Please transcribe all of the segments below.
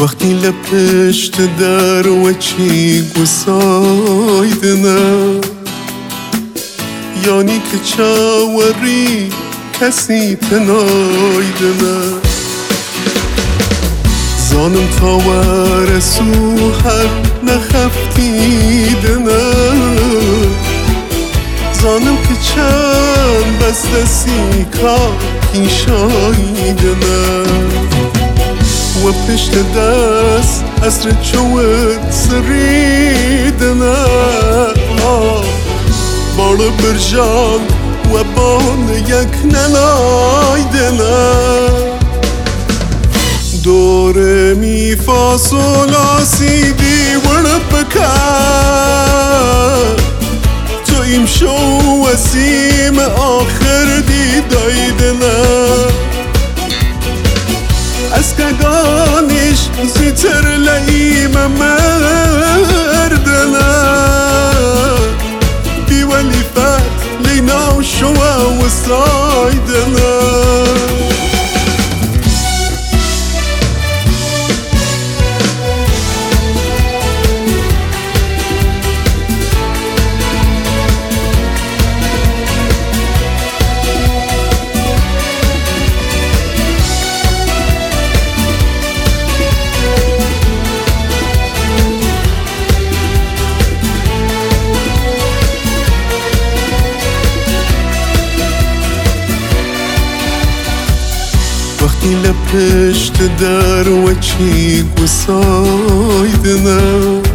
وقتی لپشت در و چی گسایدنه یعنی که چاوری کسی تنایدنه زانم تا ورسو هر نخفتیدنه زانم که چند بس دستی که ایشایدنه و پشت دست عصر چوت سریدنه بار برجان و بان یک ننایدنه دور می فا سولا سی دی ورد بکن تو ایم شو وسیم آخر دی دایدنه از کگانش زیتر لعیم مردنه بی ولیفت لینا و شوا و سایدنه وقتی لپشت در و چی گسایدنه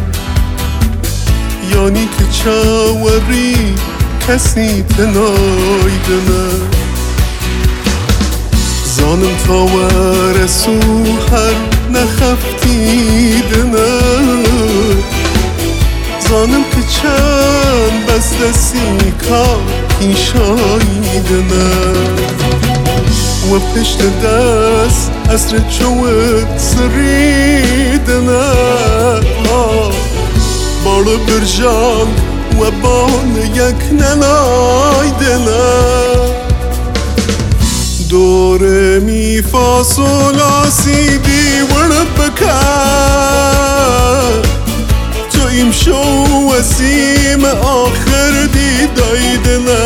یعنی که چاوری کسی تنایدنه زانم تا ورسو هر نخفتیدنه زانم که چند بس دستی که ایشایدنه و پشت دست عصر چوت سریدنه بار برجان و بان یک ننایدنه دور می فا سولا سی دی ورد بکن تو ایم شو وسیم آخر دی دایدنه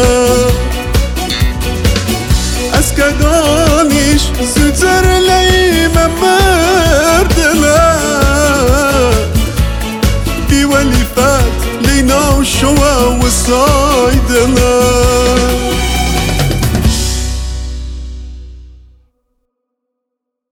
از کگانش زودتر لعیم مردنه بی ولیفت لینا و شوا و سایدنه